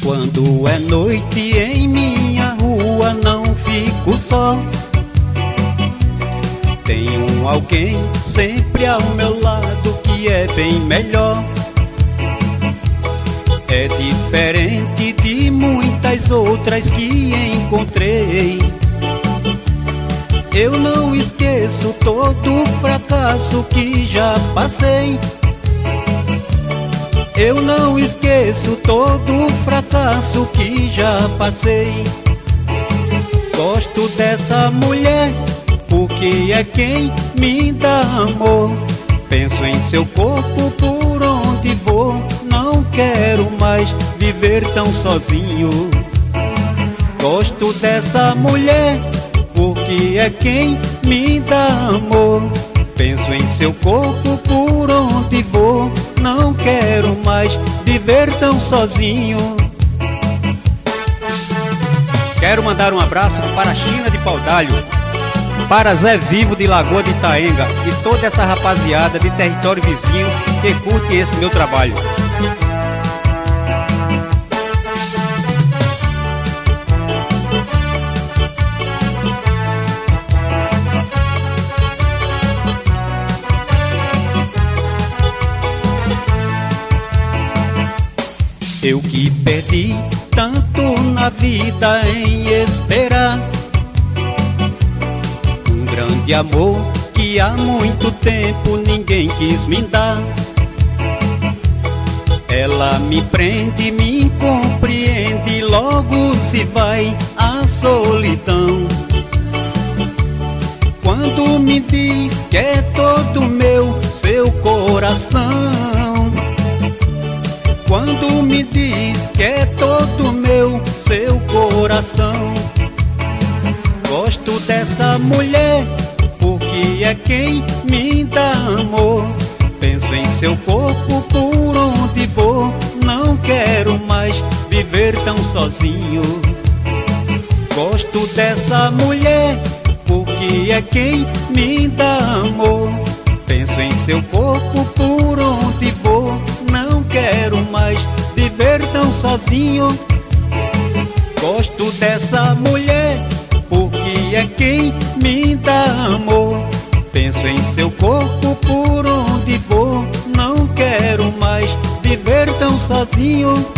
Quando é noite em minha rua não fico só. Tenho alguém sempre ao meu lado que é bem melhor. É diferente de muitas outras que encontrei. Eu não esqueço todo o fracasso que já passei. Eu não esqueço todo o fracasso que já passei. Gosto dessa mulher porque é quem me dá amor. Penso em seu corpo por onde vou. Não quero mais viver tão sozinho. Gosto dessa mulher porque é quem me dá amor. Penso em seu corpo por onde vou. Não quero mais viver tão sozinho. Quero mandar um abraço para a China de Paudalho, para Zé Vivo de Lagoa de Itaenga e toda essa rapaziada de território vizinho que curte esse meu trabalho. Eu que perdi tanto na vida em esperar um grande amor que há muito tempo ninguém quis me dar. Ela me prende, me compreende, logo se vai a solidão. Quando me diz que é todo meu seu coração. Quando me diz que é todo meu seu coração. Gosto dessa mulher porque é quem me dá amor. Penso em seu corpo por onde vou. Não quero mais viver tão sozinho. Gosto dessa mulher porque é quem me dá amor. Penso em seu corpo por onde vou. Não quero mais viver tão sozinho. Gosto dessa mulher porque é quem me dá amor. Penso em seu corpo por onde vou. Não quero mais viver tão sozinho.